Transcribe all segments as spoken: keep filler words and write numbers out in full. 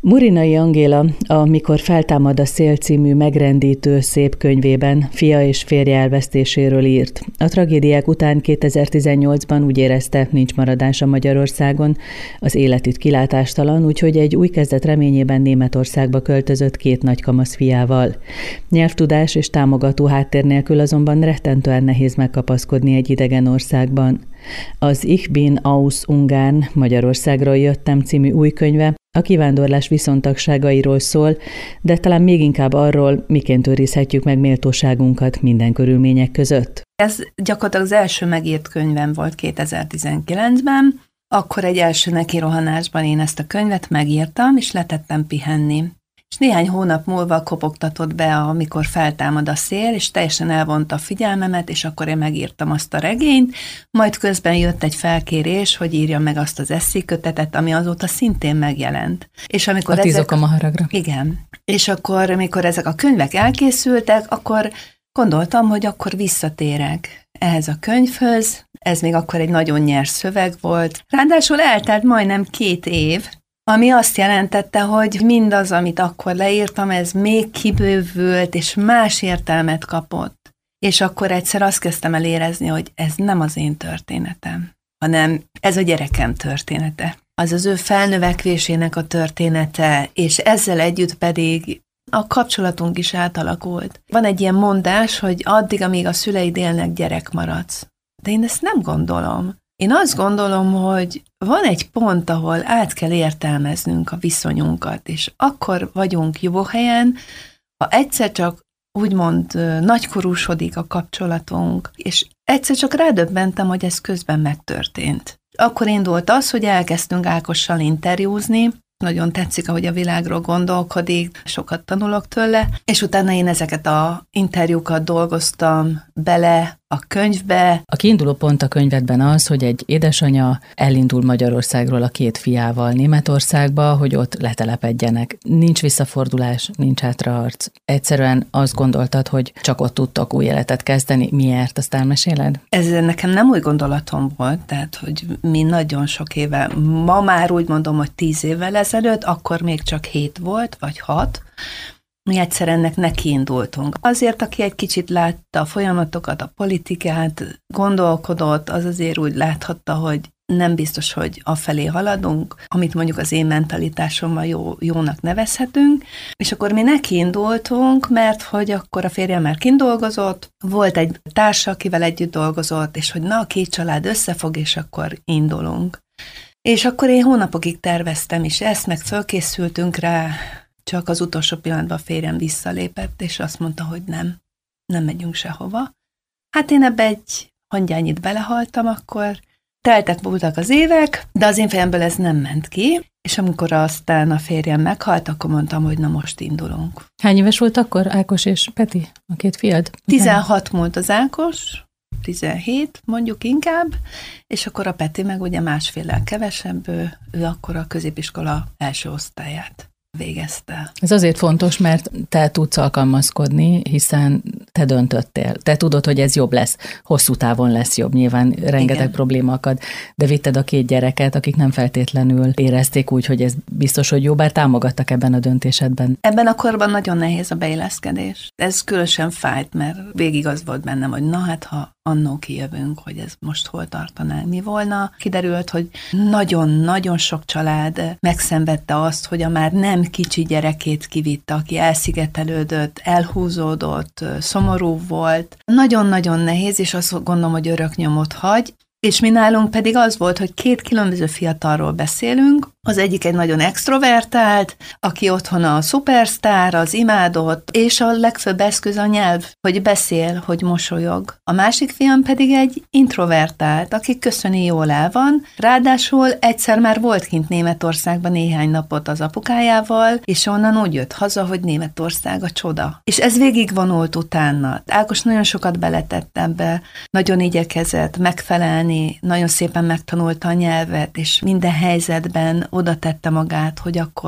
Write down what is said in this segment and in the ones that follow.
Murinai Angéla a Mikor feltámad a szél című megrendítő szép könyvében fia és férje elvesztéséről írt. A tragédiák után kétezer-tizennyolcban úgy érezte, nincs maradása Magyarországon, az élet itt kilátástalan, úgyhogy egy új kezdet reményében Németországba költözött két nagykamasz fiával. Nyelvtudás és támogató háttér nélkül azonban rettentően nehéz megkapaszkodni egy idegen országban. Az Ich bin aus Ungarn, Magyarországról jöttem című új könyve a kivándorlás viszontagságairól szól, de talán még inkább arról, miként őrizhetjük meg méltóságunkat minden körülmények között. Ez gyakorlatilag az első megírt könyvem volt kétezer-tizenkilencben, akkor egy első nekirohanásban én ezt a könyvet megírtam, és letettem pihenni. És néhány hónap múlva kopogtatott be, amikor feltámad a szél, és teljesen elvonta a figyelmemet, és akkor én megírtam azt a regényt, majd közben jött egy felkérés, hogy írjam meg azt az esszékötetet, ami azóta szintén megjelent. És amikor a Tíz ezek... okom a haragra. Igen. És akkor, amikor ezek a könyvek elkészültek, akkor gondoltam, hogy akkor visszatérek ehhez a könyvhöz. Ez még akkor egy nagyon nyers szöveg volt. Ráadásul eltelt majdnem két év, ami azt jelentette, hogy mindaz, amit akkor leírtam, ez még kibővült, és más értelmet kapott. És akkor egyszer azt kezdtem el érezni, hogy ez nem az én történetem, hanem ez a gyerekem története. Az az ő felnövekvésének a története, és ezzel együtt pedig a kapcsolatunk is átalakult. Van egy ilyen mondás, hogy addig, amíg a szüleid élnek, gyerek maradsz. De én ezt nem gondolom. Én azt gondolom, hogy van egy pont, ahol át kell értelmeznünk a viszonyunkat, és akkor vagyunk jó helyen, ha egyszer csak úgymond nagykorúsodik a kapcsolatunk, és egyszer csak rádöbbentem, hogy ez közben megtörtént. Akkor indult az, hogy elkezdtünk Ákossal interjúzni, nagyon tetszik, ahogy a világról gondolkodik, sokat tanulok tőle, és utána én ezeket az interjúkat dolgoztam bele a könyvbe. A kiinduló pont a könyvedben az, hogy egy édesanya elindul Magyarországról a két fiával Németországba, hogy ott letelepedjenek. Nincs visszafordulás, nincs hátraharc. Egyszerűen azt gondoltad, hogy csak ott tudtak új életet kezdeni. Miért? Azt elmeséled? Ez nekem nem új gondolatom volt, tehát, hogy mi nagyon sok éve, ma már úgy mondom, hogy tíz évvel ezelőtt, akkor még csak hét volt, vagy hat, mi egyszer ennek nekiindultunk. Azért, aki egy kicsit látta a folyamatokat, a politikát, gondolkodott, az azért úgy láthatta, hogy nem biztos, hogy afelé haladunk, amit mondjuk az én mentalitásommal jó, jónak nevezhetünk, és akkor mi nekiindultunk, mert hogy akkor a férjem már kint dolgozott, volt egy társa, akivel együtt dolgozott, és hogy na, a két család összefog, és akkor indulunk. És akkor én hónapokig terveztem is ezt, meg fölkészültünk rá, csak az utolsó pillanatban a férjem visszalépett, és azt mondta, hogy nem, nem megyünk sehova. Hát én ebbe egy hangyányit belehaltam akkor, teltek voltak az évek, de az én fejemből ez nem ment ki, és amikor aztán a férjem meghalt, akkor mondtam, hogy na most indulunk. Hány éves volt akkor Ákos és Peti, a két fiad? tizenhat volt az Ákos, tizenhét mondjuk inkább, és akkor a Peti meg ugye másféllel kevesebb, ő, ő akkor a középiskola első osztályát végezte. Ez azért fontos, mert te tudsz alkalmazkodni, hiszen te döntöttél. Te tudod, hogy ez jobb lesz. Hosszú távon lesz jobb, nyilván rengeteg Igen. probléma akad, de vitted a két gyereket, akik nem feltétlenül érezték úgy, hogy ez biztos, hogy jó, bár támogattak ebben a döntésedben. Ebben a korban nagyon nehéz a beilleszkedés. Ez különösen fájt, mert végig az volt bennem, hogy na hát, ha annó kijövünk, hogy ez most hol tartanánk, mi volna. Kiderült, hogy nagyon-nagyon sok család megszenvedte azt, hogy a már nem kicsi gyerekét kivitte, aki elszigetelődött, elhúzódott, szomorú volt. Nagyon-nagyon nehéz, és azt gondolom, hogy örök nyomot hagy. És mi nálunk pedig az volt, hogy két különböző fiatalról beszélünk. Az egyik egy nagyon extrovertált, aki otthon a szupersztár, az imádott, és a legfőbb eszköz a nyelv, hogy beszél, hogy mosolyog. A másik fiam pedig egy introvertált, aki köszöni jól el van, ráadásul egyszer már volt kint Németországban néhány napot az apukájával, és onnan úgy jött haza, hogy Németország a csoda. És ez végigvonult utána. Ákos nagyon sokat beletett ebbe, nagyon igyekezett megfelelni, nagyon szépen megtanulta a nyelvet, és minden helyzetben oda tette magát, hogy akkor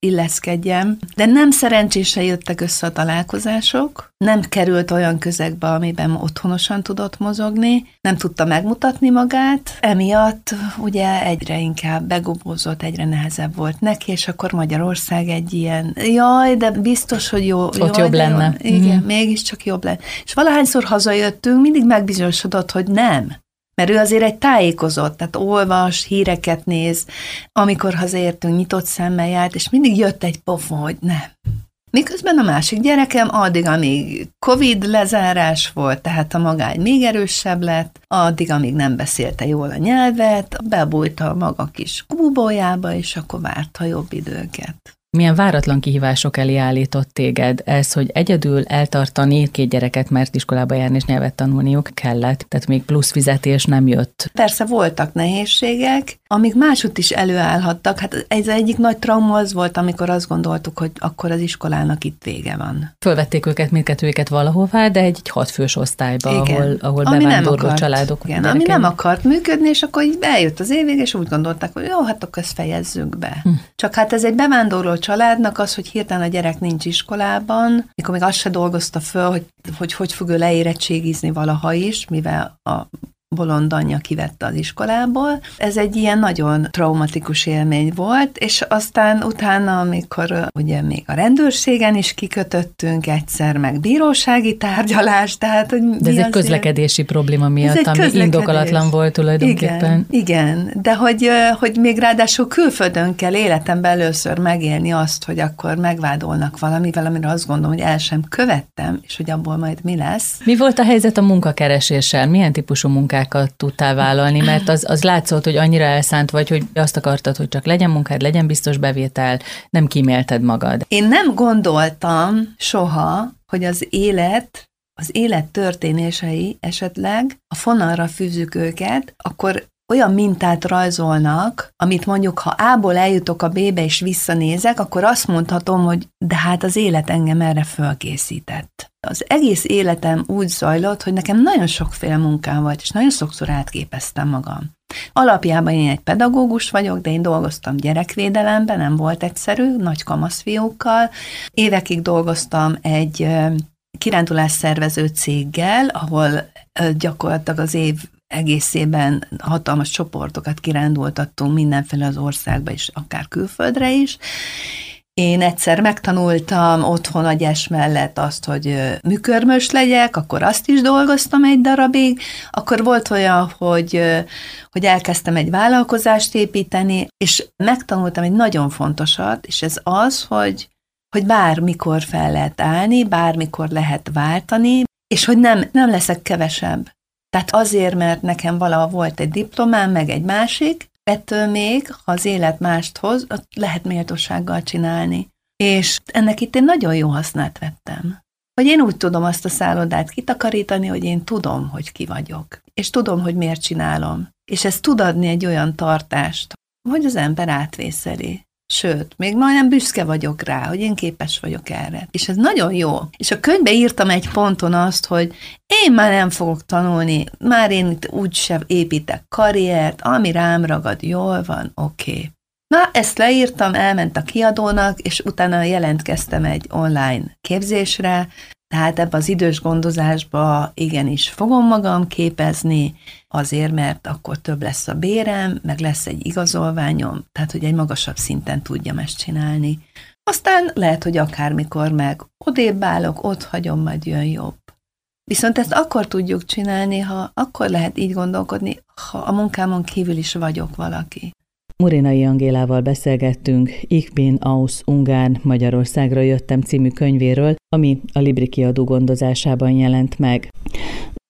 illeszkedjem, de nem szerencsésen jöttek össze a találkozások, nem került olyan közegbe, amiben otthonosan tudott mozogni, nem tudta megmutatni magát, emiatt ugye egyre inkább begobózott, egyre nehezebb volt neki, és akkor Magyarország egy ilyen, jaj, de biztos, hogy jó. Ott jaj, jobb lenne. Jó, igen, mm. mégiscsak jobb lenne. És valahányszor hazajöttünk, mindig megbizonyosodott, hogy nem. Mert ő azért egy tájékozott, tehát olvas, híreket néz, amikor hazaértünk, nyitott szemmel járt, és mindig jött egy pofon, hogy nem. Miközben a másik gyerekem addig, amíg Covid lezárás volt, tehát a magány még erősebb lett, addig, amíg nem beszélte jól a nyelvet, bebújta a maga kis búbójába, és akkor várta jobb időket. Milyen váratlan kihívások elé állított téged ez, hogy egyedül eltartani két gyereket, mert iskolába járni és nyelvet tanulniuk kellett, tehát még plusz fizetés nem jött. Persze voltak nehézségek, amik máshogy is előállhattak. Hát ez egyik nagy trauma az volt, amikor azt gondoltuk, hogy akkor az iskolának itt vége van. Fölvették őket, mindkettőjüket valahová, de egy, egy hatfős osztályba, igen, ahol, ahol bevándorló akart, családok. Igen, ami nem akart működni, és akkor így eljött az évig, és úgy gondolták, hogy jó, hát akkor ezt fejezzük be. Hm. Csak hát ez egy bevándorló családnak az, hogy hirtelen a gyerek nincs iskolában, mikor még azt se dolgozta föl, hogy hogy, hogy fog ő leérettségizni valaha is, mivel a bolond anyja kivette az iskolából. Ez egy ilyen nagyon traumatikus élmény volt, és aztán utána, amikor ugye még a rendőrségen is kikötöttünk egyszer, meg bírósági tárgyalás, tehát hogy de ez egy közlekedési probléma miatt, ami indokolatlan volt tulajdonképpen. Igen, igen, de hogy, hogy még ráadásul külföldön kell életemben először megélni azt, hogy akkor megvádolnak valamivel, amire azt gondolom, hogy el sem követtem, és hogy abból majd mi lesz. Mi volt a helyzet a munkakereséssel? Milyen típusú munkák tudtál vállalni, mert az, az látszott, hogy annyira elszánt vagy, hogy azt akartad, hogy csak legyen munkád, legyen biztos bevétel, nem kímélted magad. Én nem gondoltam soha, hogy az élet, az élet történései esetleg a fonalra fűzzük őket, akkor olyan mintát rajzolnak, amit mondjuk, ha A-ból eljutok a B-be és visszanézek, akkor azt mondhatom, hogy de hát az élet engem erre fölkészített. Az egész életem úgy zajlott, hogy nekem nagyon sokféle munkám volt, és nagyon sokszor átképeztem magam. Alapjában én egy pedagógus vagyok, de én dolgoztam gyerekvédelemben, nem volt egyszerű, nagy kamaszfiúkkal. Évekig dolgoztam egy kirándulásszervező céggel, ahol gyakorlatilag az év egészében hatalmas csoportokat kirándultattunk mindenféle az országba is, akár külföldre is. Én egyszer megtanultam otthon a gyes mellett azt, hogy műkörmös legyek, akkor azt is dolgoztam egy darabig, akkor volt olyan, hogy, hogy elkezdtem egy vállalkozást építeni, és megtanultam egy nagyon fontosat, és ez az, hogy, hogy bármikor fel lehet állni, bármikor lehet váltani, és hogy nem, nem leszek kevesebb. Tehát azért, mert nekem valahol volt egy diplomám, meg egy másik, ettől még, ha az élet mást hoz, lehet méltósággal csinálni. És ennek itt én nagyon jó hasznát vettem. Hogy én úgy tudom azt a szállodát kitakarítani, hogy én tudom, hogy ki vagyok. És tudom, hogy miért csinálom. És ez tud adni egy olyan tartást, hogy az ember átvészeli. Sőt, még majdnem büszke vagyok rá, hogy én képes vagyok erre. És ez nagyon jó. És a könyvbe írtam egy ponton azt, hogy én már nem fogok tanulni, már én itt úgysem építek karriert, ami rám ragad, jól van, oké. Okay. Na, ezt leírtam, elment a kiadónak, és utána jelentkeztem egy online képzésre, tehát ebbe az idős gondozásba igenis fogom magam képezni, azért, mert akkor több lesz a bérem, meg lesz egy igazolványom, tehát hogy egy magasabb szinten tudjam ezt csinálni. Aztán lehet, hogy akármikor meg odébb állok, ott hagyom, majd jön jobb. Viszont ezt akkor tudjuk csinálni, ha akkor lehet így gondolkodni, ha a munkámon kívül is vagyok valaki. Murinai Angélával beszélgettünk Ich bin aus Ungarn, Magyarországra jöttem című könyvéről, ami a Libri kiadó gondozásában jelent meg.